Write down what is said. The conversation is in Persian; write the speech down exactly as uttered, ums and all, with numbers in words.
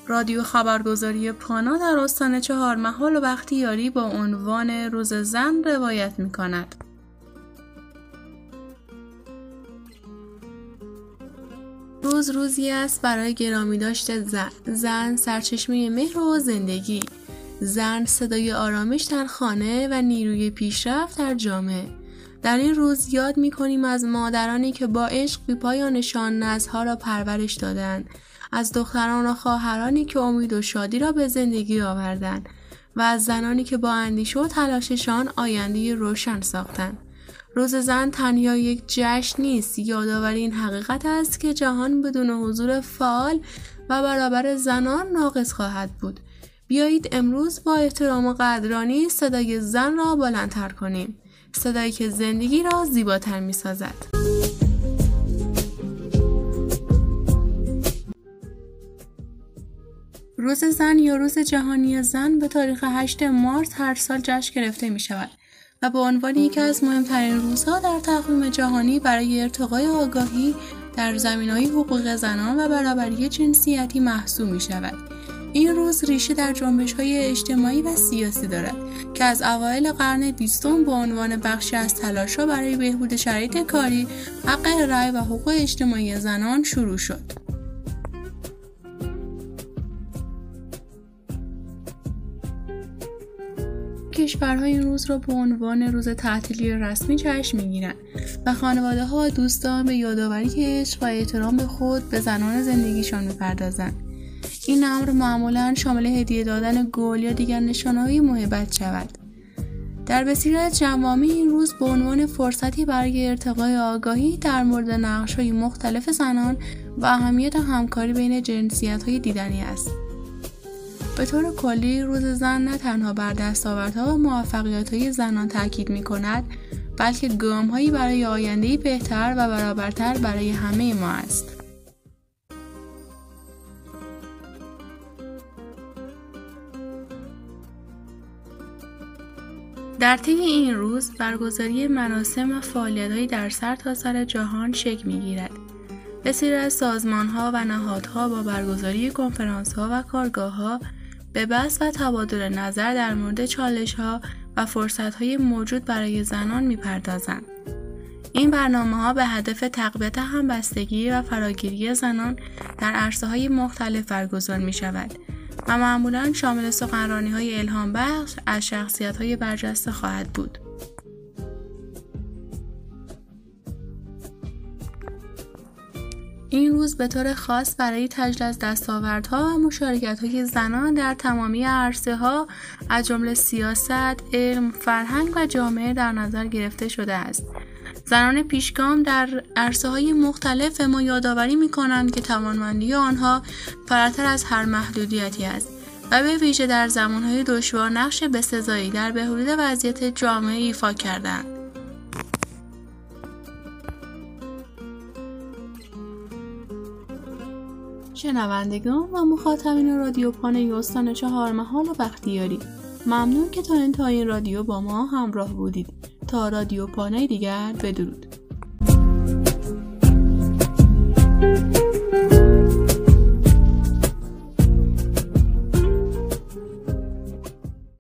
رادیو خبرگزاری پانا در آستان چهارمحال و بختیاری با عنوان روز زن روایت می‌کند. روز روزی است برای گرامی داشت زن. زن سرچشمه مهر و زندگی. زن صدای آرامش در خانه و نیروی پیشرفت در جامعه. در این روز یاد می‌کنیم از مادرانی که با عشق بی پایانشان نسل‌ها را پرورش دادند، از دختران و خواهرانی که امید و شادی را به زندگی آوردند و از زنانی که با اندیشه و تلاششان آینده روشن ساختند. روز زن تنها یک جشن نیست، یادآوری این حقیقت است که جهان بدون حضور فعال و برابر زنان ناقص خواهد بود. بیایید امروز با احترام و قدردانی صدای زن را بلندتر کنیم، صدایی که زندگی را زیباتر می سازد. روز زن یا روز جهانی زن به تاریخ هشتم مارس هر سال جشن گرفته می شود و به عنوان یکی از مهمترین روزها در تقویم جهانی برای ارتقای آگاهی در زمینه‌های حقوق زنان و برابری جنسیتی محسوب می شود. این روز ریشه در جنبش‌های اجتماعی و سیاسی دارد که از اوایل قرن بیستم به عنوان بخشی از تلاش‌ها برای بهبود شرایط کاری، حق رأی و حقوق اجتماعی زنان شروع شد. کشورها این روز را به عنوان روز تعطیلی رسمی جشن می‌گیرند و خانواده‌ها و دوستان به یادآوری عشق و احترام به خود به زنان زندگیشان می‌پردازند. این امر معمولاً شامل هدیه دادن گل یا دیگر نشانه‌های محبت شود. در بسیاری از جوامع این روز به عنوان فرصتی برای ارتقای آگاهی در مورد نقش‌های مختلف زنان و اهمیت همکاری بین جنسیت‌های دیدنی است. به طور کلی روز زن نه تنها بر دستاوردها و موفقیت‌های زنان تاکید می‌کند، بلکه گام‌هایی برای آینده‌ای بهتر و برابرتر برای همه ما است. در طی این روز برگزاری مراسم و فعالیت‌هایی در سرتاسر جهان شکل می‌گیرد. بسیاری از سازمان‌ها و نهادها با برگزاری کنفرانس‌ها و کارگاه‌ها به بحث و تبادل نظر در مورد چالش‌ها و فرصت‌های موجود برای زنان می‌پردازند. این برنامه‌ها به هدف تقویت همبستگی و فراگیری زنان در عرصه‌های مختلف برگزار می‌شود و معمولاً شامل سخنرانی‌های الهام بخش از شخصیت‌های برجسته خواهد بود. این روز به طور خاص برای تجلیل از دستاوردها و مشارکت‌های زنان در تمامی عرصه‌ها از جمله سیاست، علم، فرهنگ و جامعه در نظر گرفته شده است. زنان پیشگام در عرصه‌های مختلف ما یادآوری می‌کنند که توانمندی آنها فراتر از هر محدودیتی است و به ویژه در زمانهای دشوار نقش بسزایی در بهبود وضعیت جامعه ایفا کردند. شنوندگان و مخاطبین رادیو پانای استان چهارمحال و بختیاری، ممنون که تا انتهای این رادیو با ما همراه بودید. تا رادیو پانای دیگر، بدرود.